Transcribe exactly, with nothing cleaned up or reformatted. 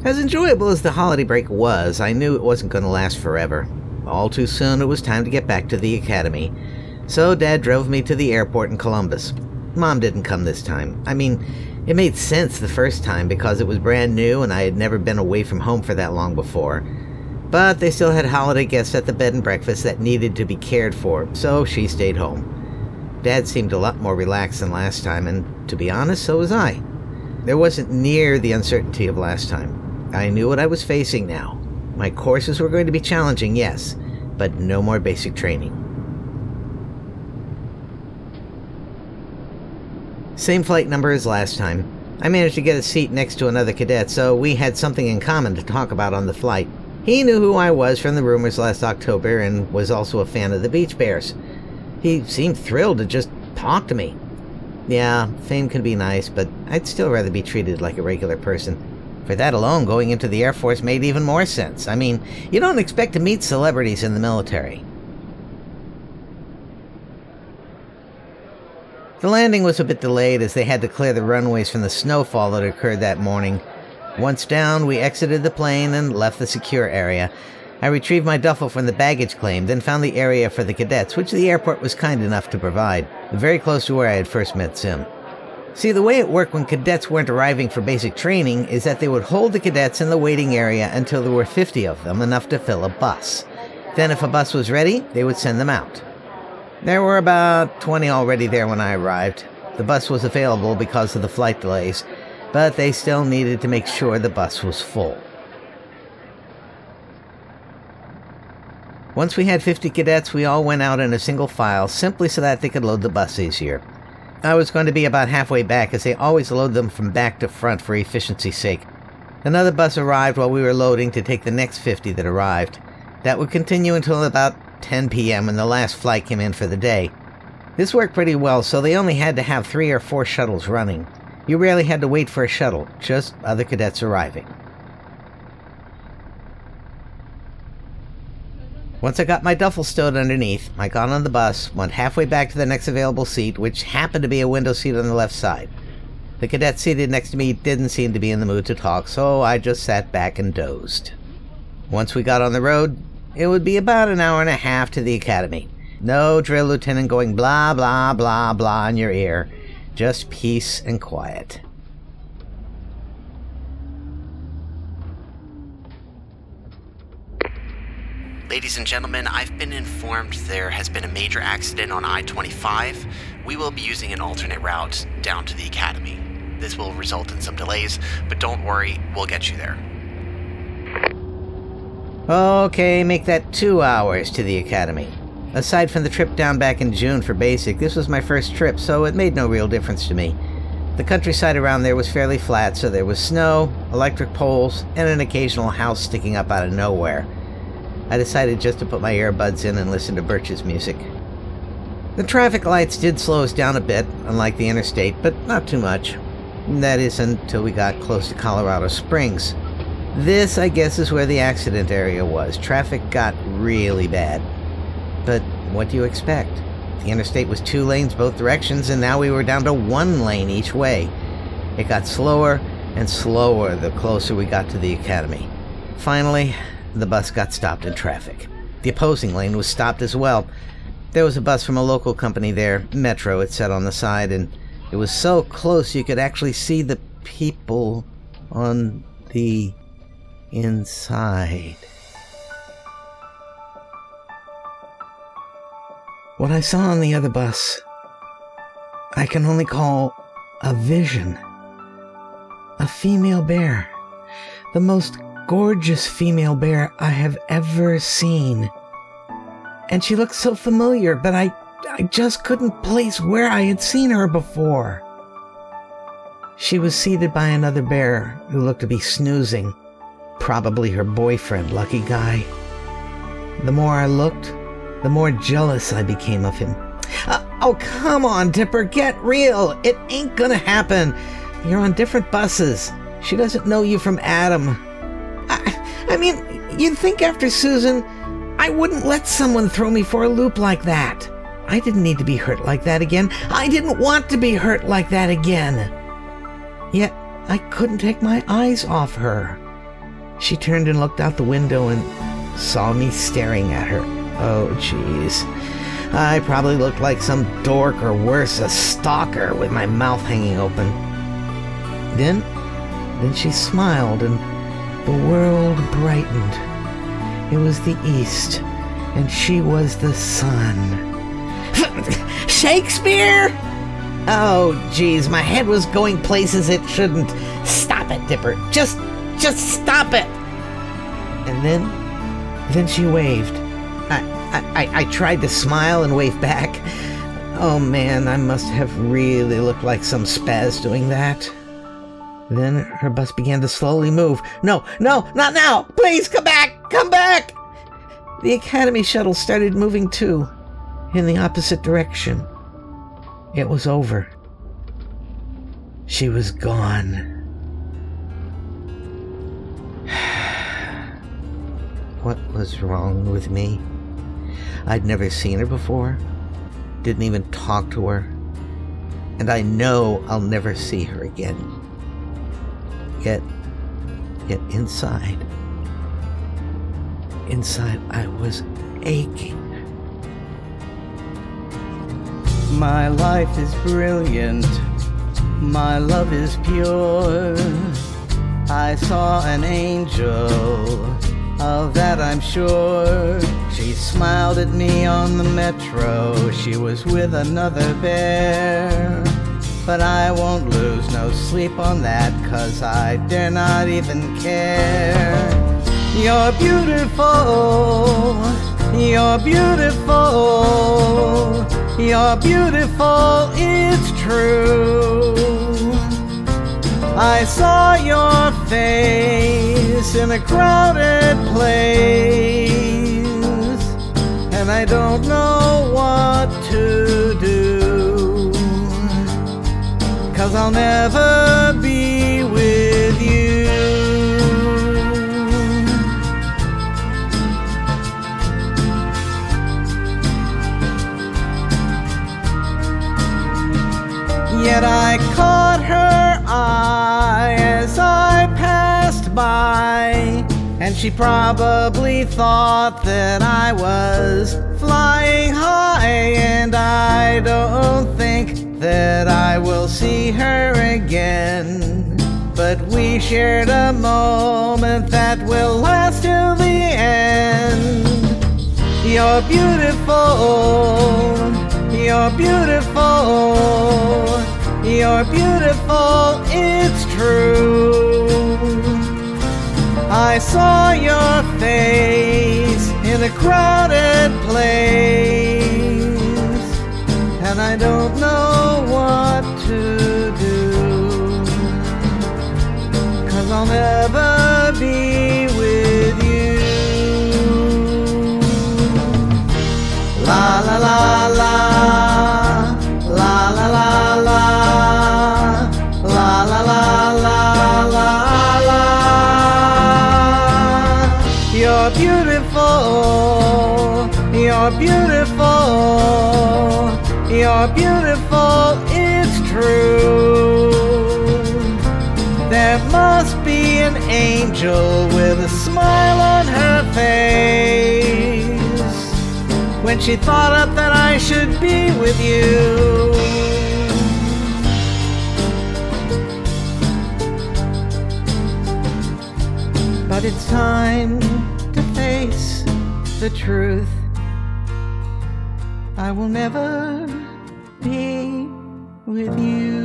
As enjoyable as the holiday break was, I knew it wasn't going to last forever. All too soon it was time to get back to the academy. So Dad drove me to the airport in Columbus. Mom didn't come this time. I mean, it made sense the first time because it was brand new and I had never been away from home for that long before. But they still had holiday guests at the bed and breakfast that needed to be cared for, so she stayed home. Dad seemed a lot more relaxed than last time, and to be honest, so was I. There wasn't near the uncertainty of last time. I knew what I was facing now. My courses were going to be challenging, yes, but no more basic training. Same flight number as last time. I managed to get a seat next to another cadet, so we had something in common to talk about on the flight. He knew who I was from the rumors last October and was also a fan of the Beach Bears. He seemed thrilled to just talk to me. Yeah, fame can be nice, but I'd still rather be treated like a regular person. For that alone, going into the Air Force made even more sense. I mean, you don't expect to meet celebrities in the military. The landing was a bit delayed as they had to clear the runways from the snowfall that occurred that morning. Once down, we exited the plane and left the secure area. I retrieved my duffel from the baggage claim, then found the area for the cadets, which the airport was kind enough to provide, very close to where I had first met Sim. See, the way it worked when cadets weren't arriving for basic training is that they would hold the cadets in the waiting area until there were fifty of them, enough to fill a bus. Then if a bus was ready, they would send them out. There were about twenty already there when I arrived. The bus was available because of the flight delays, but they still needed to make sure the bus was full. Once we had fifty cadets, we all went out in a single file, simply so that they could load the bus easier. I was going to be about halfway back, as they always load them from back to front for efficiency's sake. Another bus arrived while we were loading to take the next fifty that arrived. That would continue until about ten p.m. when the last flight came in for the day. This worked pretty well, so they only had to have three or four shuttles running. You rarely had to wait for a shuttle, just other cadets arriving. Once I got my duffel stowed underneath, I got on the bus, went halfway back to the next available seat, which happened to be a window seat on the left side. The cadet seated next to me didn't seem to be in the mood to talk, so I just sat back and dozed. Once we got on the road, it would be about an hour and a half to the academy. No drill lieutenant going blah blah blah blah in your ear. Just peace and quiet. Ladies and gentlemen, I've been informed there has been a major accident on I twenty-five. We will be using an alternate route down to the academy. This will result in some delays, but don't worry, we'll get you there. Okay, make that two hours to the academy. Aside from the trip down back in June for basic, this was my first trip, so it made no real difference to me. The countryside around there was fairly flat, so there was snow, electric poles, and an occasional house sticking up out of nowhere. I decided just to put my earbuds in and listen to Birch's music. The traffic lights did slow us down a bit, unlike the interstate, but not too much. That is until we got close to Colorado Springs. This, I guess, is where the accident area was. Traffic got really bad. But what do you expect? The interstate was two lanes both directions, and now we were down to one lane each way. It got slower and slower the closer we got to the academy. Finally, the bus got stopped in traffic. The opposing lane was stopped as well. There was a bus from a local company there, Metro, it said on the side, and it was so close you could actually see the people on the inside. What I saw on the other bus, I can only call a vision. A female bear. The most gorgeous female bear I have ever seen. And she looked so familiar, but I, I just couldn't place where I had seen her before. She was seated by another bear who looked to be snoozing. Probably her boyfriend, lucky guy. The more I looked, the more jealous I became of him. Uh, oh, come on, Dipper, get real. It ain't gonna happen. You're on different buses. She doesn't know you from Adam. I, I mean, you'd think after Susan, I wouldn't let someone throw me for a loop like that. I didn't need to be hurt like that again. I didn't want to be hurt like that again. Yet, I couldn't take my eyes off her. She turned and looked out the window and saw me staring at her. Oh, jeez. I probably looked like some dork, or worse, a stalker with my mouth hanging open. Then, then she smiled and the world brightened. It was the east, and she was the sun. Shakespeare? Oh, jeez, my head was going places it shouldn't. Stop it, Dipper. Just, just stop it. And then, then she waved. I, I, I tried to smile and wave back. Oh man, I must have really looked like some spaz doing that. Then her bus began to slowly move. No, no, not now! Please, come back! Come back! The Academy shuttle started moving too, in the opposite direction. It was over. She was gone. What was wrong with me? I'd never seen her before, didn't even talk to her, and I know I'll never see her again. Yet, yet inside, inside I was aching. My life is brilliant, my love is pure. I saw an angel, of that I'm sure. She smiled at me on the metro, she was with another bear. But I won't lose no sleep on that, 'cause I dare not even care. You're beautiful, you're beautiful, you're beautiful, it's true. I saw your face in a crowded place, and I don't know what to do, 'cause I'll never be with you. Yet I caught her eye as I passed by, and she probably thought that I was flying high, and I don't think that I will see her again. But we shared a moment that will last till the end. You're beautiful, you're beautiful, you're beautiful, it's true. I saw your face in a crowded place, and I don't know what to do, 'cause I'll never be with you. La la la la, la la la la, la la la la la la. You're beautiful, you're beautiful, you're beautiful, it's true. There must be an angel with a smile on her face when she thought up that I should be with you. But it's time to face the truth. I will never be with you.